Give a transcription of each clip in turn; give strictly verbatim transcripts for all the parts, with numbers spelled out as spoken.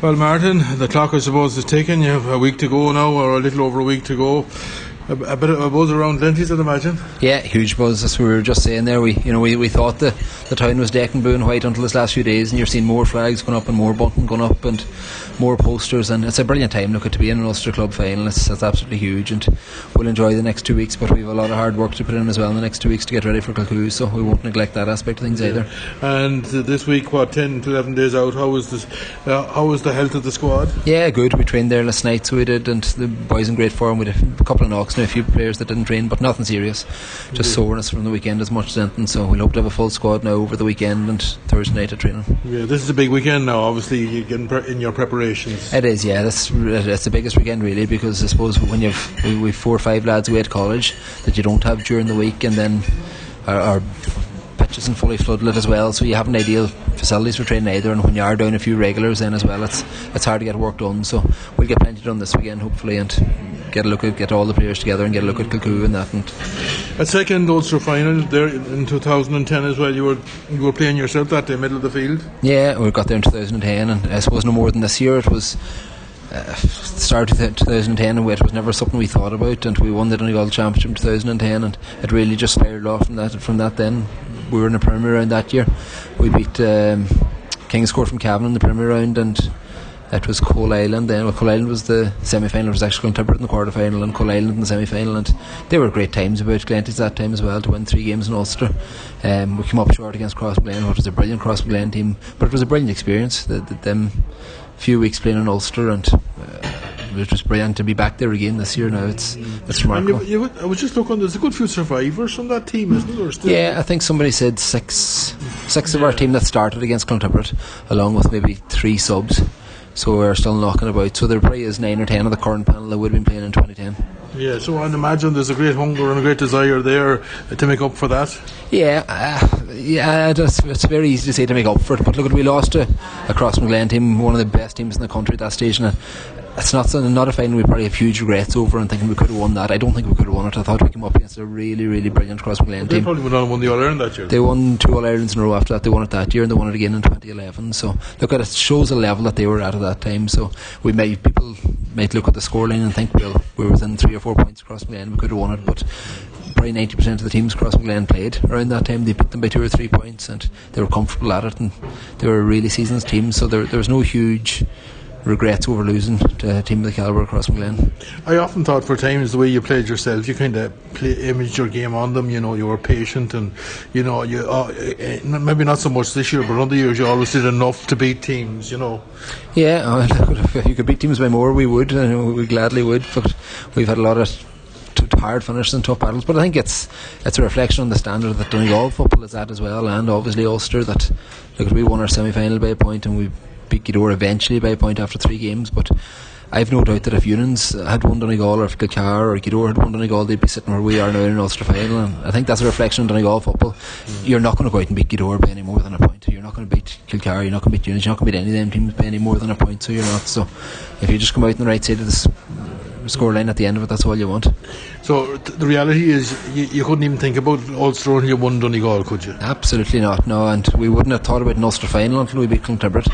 Well, Martin, the clock I suppose is ticking. You have a week to go now, or a little over a week to go. A, a bit of a buzz around Glenties, I'd imagine. Yeah, huge buzz. As we were just saying there, we you know we, we thought the, the town was decking blue and white until this last few days, and you're seeing more flags going up and more bunting going up and more posters, and it's a brilliant time. Look, at to be in an Ulster Club final, it's, it's absolutely huge, and we'll enjoy the next two weeks. But we have a lot of hard work to put in as well in the next two weeks to get ready for Kilcoo, so we won't neglect that aspect of things yeah. either. And uh, this week, what, ten to eleven days out? How was this? Uh, how was the health of the squad? Yeah, good. We trained there last night, so we did, and the boys in great form. We had a couple of knocks and a few players that didn't train, but nothing serious. Just yeah. soreness from the weekend as much as anything. So we'll hope to have a full squad now over the weekend and Thursday night at training. Yeah, this is a big weekend now. Obviously, you're getting pre- in your preparations. It is, yeah. That's it's the biggest weekend really, because I suppose when you've we, we've four or five lads away at college that you don't have during the week, and then our, our pitch isn't fully floodlit as well, so you haven't ideal facilities for training either. And when you are down a few regulars then as well, it's it's hard to get work done. So we'll get plenty done this weekend hopefully, and get a look at get all the players together and get a look at Kilcoo and that. And a second Ulster final there in two thousand ten as well. You were you were playing yourself that day, middle of the field. Yeah, we got there in two thousand ten, and I suppose no more than this year. It was uh, start of two thousand ten, and it was never something we thought about, and we won the Donegal Championship in two thousand ten, and it really just fired off from that. From that, then we were in the Premier round that year. We beat um, Kingscourt from Cavan in the Premier round, and it was Coal Island then. Well, Coal Island was the semi-final. It was actually Clontarf in the quarter-final and Coal Island in the semi-final, and they were great times about Glenties that time as well, to win three games in Ulster. Um, we came up short against Crossmaglen, which was a brilliant Crossmaglen team, but it was a brilliant experience. The, the, them few weeks playing in Ulster, and uh, it was brilliant to be back there again this year now. It's it's remarkable. And you, you, I was just looking, there's a good few survivors from that team, isn't there? Still? Yeah, I think somebody said six six of our team that started against Clontarf, along with maybe three subs. So we're still knocking about. So there probably is nine or ten of the current panel that would have been playing in twenty ten. Yeah, so I imagine there's a great hunger and a great desire there to make up for that. Yeah, uh, yeah, it's, it's very easy to say to make up for it. But look, we lost a, a Crossmaglen team, one of the best teams in the country at that stage, and it's not not a final we probably have huge regrets over and thinking we could have won that. I don't think we could have won it. I thought we came up against a really, really brilliant Crossmaglen team. They probably went on and won the All-Ireland that year. They won two All-Irelands in a row after that. They won it that year, and they won it again in twenty eleven. So look, at it shows the level that they were at at that time. So we may people might look at the scoreline and think, well, we were within three or four points across Crossmaglen, we could have won it, but probably ninety percent of the teams Crossmaglen played around that time, they beat them by two or three points, and they were comfortable at it, and they were a really seasoned team. So there, there was no huge regrets over losing to a team of the calibre of Crossmaglen. I often thought for times the way you played yourself, you kind of play, imaged your game on them. You know, you were patient, and you know, you uh, maybe not so much this year, but other years you always did enough to beat teams. You know. Yeah, well, if you could beat teams by more, we would. And we gladly would. But we've had a lot of t- hard finishes and tough battles. But I think it's it's a reflection on the standard that Donegal football is at as well, and obviously Ulster. That look, we won our semi-final by a point, and we beat Gweedore eventually by a point after three games, but I've no doubt that if Unions had won Donegal, or if Kilcar or Gweedore had won Donegal, they'd be sitting where we are now in an Ulster final. And I think that's a reflection on Donegal football. Mm. You're not going to go out and beat Gweedore by any more than a point. You're not going to beat Kilcar, you're not going to beat Unions, you're not going to beat any of them teams by any more than a point, so you're not. So if you just come out on the right side of this scoreline at the end of it, that's all you want. So th- the reality is you, you couldn't even think about Ulster until you won Donegal, could you? Absolutely not, no. And we wouldn't have thought about an Ulster final until we beat Clontarf.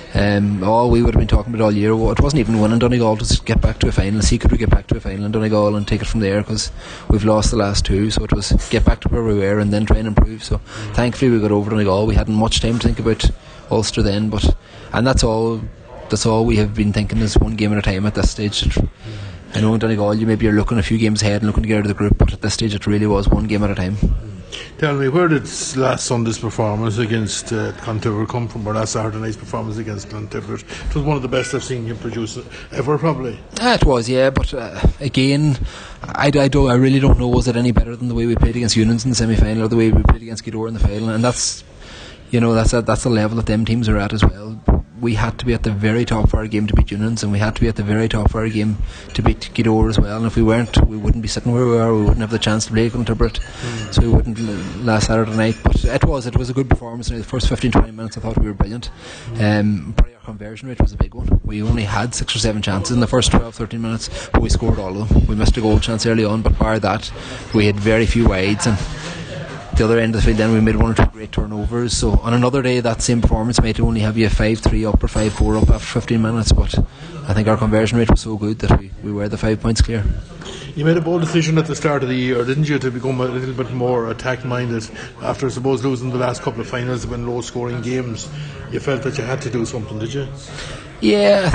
Um, all we would have been talking about all year, well, it wasn't even winning Donegal, to get back to a final. See, could we get back to a final in Donegal and take it from there, because we've lost the last two. So it was get back to where we were and then try and improve. So mm. thankfully we got over Donegal. We hadn't much time to think about Ulster then, but and that's all that's all we have been thinking, is one game at a time at this stage. mm. I know in Donegal you maybe are looking a few games ahead and looking to get out of the group, but at this stage it really was one game at a time. mm. Tell me, where did last Sunday's performance against uh, Clontarf come from, or last Saturday night's performance against Clontarf? It was one of the best I've seen you produce ever, probably. Ah, it was, yeah, but uh, again, I, I, don't, I really don't know, was it any better than the way we played against Unions in the semi-final, or the way we played against Gweedore in the final? And that's, you know, that's a, that's the level that them teams are at as well. We had to be at the very top of our game to beat Unions, and we had to be at the very top of our game to beat Gweedore as well. And if we weren't, we wouldn't be sitting where we are. We wouldn't have the chance to play Clontarf, mm. so we wouldn't last Saturday night. But it was it was a good performance. The first fifteen to twenty minutes I thought we were brilliant. Mm. Um, probably our conversion rate was a big one. We only had six or seven chances in the first twelve to thirteen minutes, but we scored all of them. We missed a goal chance early on, but bar that, we had very few wides, and the other end of the field then we made one or two great turnovers, so on another day that same performance might only have you five three up or five four up after fifteen minutes, but I think our conversion rate was so good that we, we were the five points clear. You made a bold decision at the start of the year, didn't you, to become a little bit more attack minded after, I suppose, losing the last couple of finals when low scoring games. You felt that you had to do something, did you? Yeah,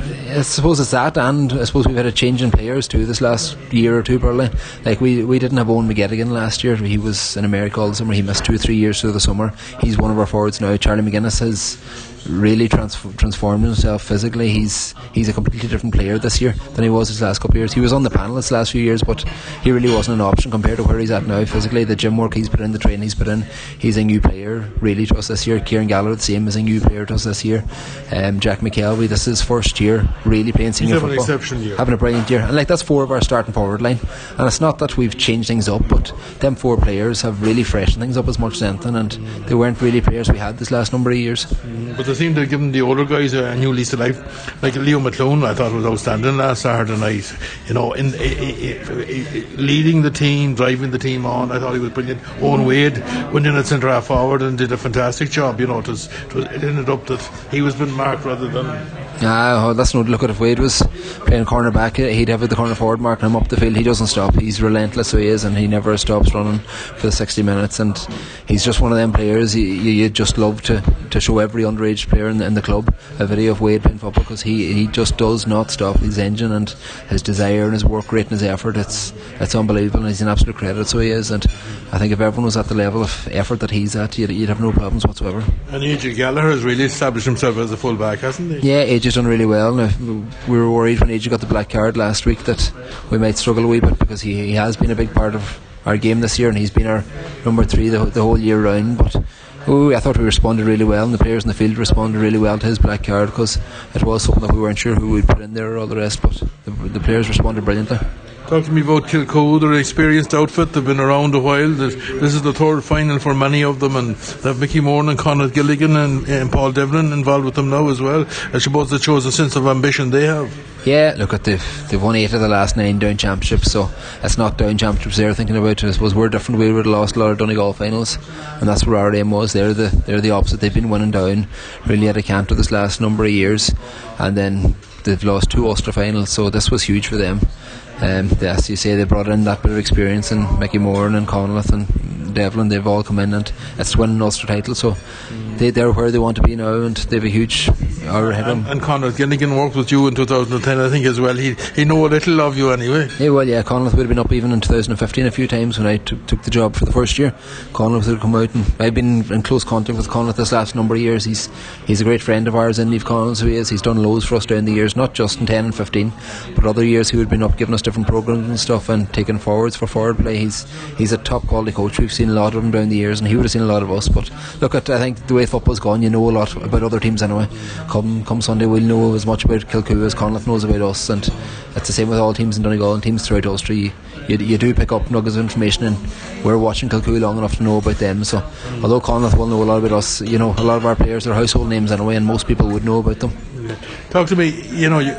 I suppose it's that, and I suppose we've had a change in players too this last year or two, probably. Like we, we didn't have Owen McGettigan last year. He was in America all the summer. He missed two or three years through the summer. He's one of our forwards now. Charlie McGuinness has really trans- transformed himself physically. He's he's a completely different player this year than he was his last couple of years. He was on the panel his last few years, but he really wasn't an option compared to where he's at now physically. The gym work he's put in, the training he's put in, he's a new player really to us this year. Kieran Gallagher the same, is a new player to us this year. um, Jack McKelvey, this is his first year really playing senior he's football, having an exceptional year, having a brilliant year, and like that's four of our starting forward line, and it's not that we've changed things up, but them four players have really freshened things up as much as anything, and they weren't really players we had this last number of years. mm, but they seem to have given the older guys a new lease of life. Like Leo McClone, I thought was outstanding last Saturday night. You know, in, in, in, in leading the team, driving the team on. I thought he was brilliant. Owen Wade went in at centre half forward and did a fantastic job. You know, it was, it, was, it ended up that he was being marked rather than. Ah, well, that's no look at if Wade was playing corner back, he'd have the corner forward marking him up the field. He doesn't stop. He's relentless, so he is, and he never stops running for the sixty minutes. And he's just one of them players you, you just love to, to show every underage player in the, in the club a video of Wade playing football, because he, he just does not stop. His engine and his desire and his work rate and his effort, it's it's unbelievable, and he's an absolute credit, so he is. And I think if everyone was at the level of effort that he's at, you'd, you'd have no problems whatsoever. And A J Gallagher has really established himself as a full back, hasn't he? Yeah, A J's done really well. Now, we were worried when A J got the black card last week that we might struggle a wee bit, because he, he has been a big part of our game this year, and he's been our number three the, the whole year round. But oh, I thought we responded really well, and the players in the field responded really well to his black card, because it was something that we weren't sure who we'd put in there or all the rest, but the, the players responded brilliantly. Talk to me about Kilcoe. They're an experienced outfit. They've been around a while. This is the third final for many of them, and they have Mickey Moore and Conor Gilligan and, and Paul Devlin involved with them now as well. I suppose that shows a sense of ambition they have. Yeah, look at they've, they've won eight of the last nine down championships, so it's not down championships they're thinking about. I suppose we're different. We would have lost a lot of Donegal finals, and that's where our aim was. They're the they're the opposite. They've been winning down really at a canter this last number of years, and then they've lost two Ulster finals, so this was huge for them. Um, as you say, they brought in that bit of experience, and Mickey Moore and Conleth and Devlin, they've all come in, and it's winning an Ulster title, so mm. they, they're where they want to be now, and they've a huge hour ahead of them. And, and Conor Gilligan worked with you in two thousand ten, I think, as well. He he know a little of you anyway. Yeah, well, yeah, Conleth would have been up even in two thousand fifteen a few times when I t- took the job for the first year. Conleth would have come out, and I've been in close contact with Conleth this last number of years. He's he's a great friend of ours, in Leave Conleth, who he is. He's done loads for us down the years, not just in ten and fifteen, but other years he would have been up giving us different programmes and stuff, and taking forwards for forward play. He's he's a top quality coach. We've seen a lot of him down the years, and he would have seen a lot of us. But look at, I think the way football's gone, you know a lot about other teams anyway. Come come Sunday, we'll know as much about Kilcoe as Conleth knows about us, and it's the same with all teams in Donegal and teams throughout Ulster. You, you, you do pick up nuggets of information, and we're watching Kilcoe long enough to know about them. So although Conleth will know a lot about us, you know, a lot of our players are household names anyway, and most people would know about them. Talk to me. You know, you,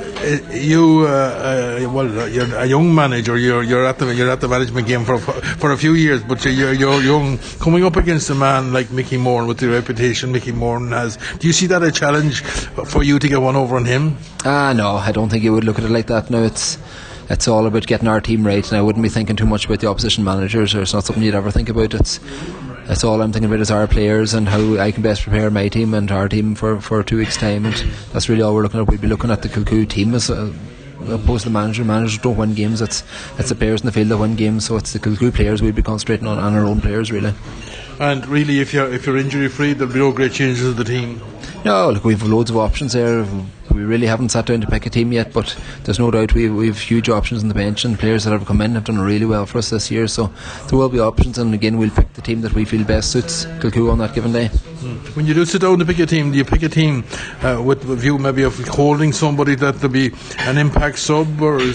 you uh, uh, well, you're a young manager. You're you're at the you're at the management game for for a few years, but you're you're young. Coming up against a man like Mickey Moore with the reputation Mickey Moore has, do you see that a challenge for you to get one over on him? Ah, no, I don't think you would look at it like that. No, it's it's all about getting our team right, and I wouldn't be thinking too much about the opposition managers, or it's not something you'd ever think about. It's That's all I'm thinking about is our players and how I can best prepare my team and our team for, for two weeks' time, and that's really all we're looking at. We'd be looking at the Kilcoe team as a, opposed to the manager. Managers don't win games. It's it's the players in the field that win games. So it's the Kilcoe players we'd be concentrating on, and our own players really. And really, if you're if you're injury free, there'll be no great changes in the team. No, look, we've loads of options there. We really haven't sat down to pick a team yet, but there's no doubt we we've huge options in the bench, and players that have come in have done really well for us this year. So there will be options, and again, we'll pick the team that we feel best suits Kilcoe on that given day. When you do sit down to pick a team, do you pick a team uh, with a view maybe of holding somebody that there'll be an impact sub, or is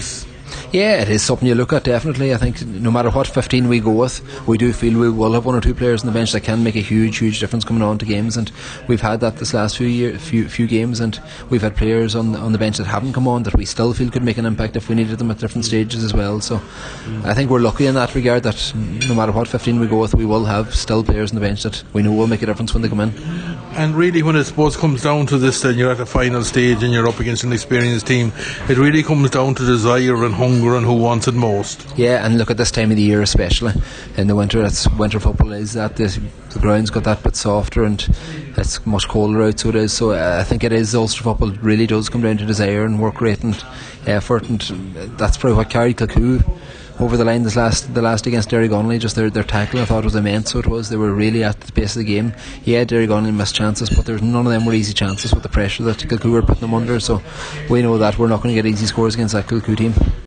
Yeah, it is something you look at, definitely. I think no matter what fifteen we go with, we do feel we will have one or two players on the bench that can make a huge, huge difference coming on to games, and we've had that this last few year, few, few games, and we've had players on on the bench that haven't come on that we still feel could make an impact if we needed them at different stages as well. So I think we're lucky in that regard that no matter what fifteen we go with, we will have still players on the bench that we know will make a difference when they come in. And really, when it suppose comes down to this, then you're at the final stage and you're up against an experienced team, it really comes down to desire and hunger and who wants it most. Yeah, and look at this time of the year, especially in the winter. It's winter football is that the, the ground's got that bit softer and it's much colder out, so it is. So uh, I think it is Ulster football really does come down to desire and work rate and effort, and that's probably what carried Kilcoo over the line this last the last against Derry Gonley. Just their, their tackling I thought was immense. So it was, they were really at the pace of the game. Yeah, Derry Gonley missed chances, but there's none of them were easy chances with the pressure that Kilcoo were putting them under. So we know that we're not going to get easy scores against that Kilcoo team.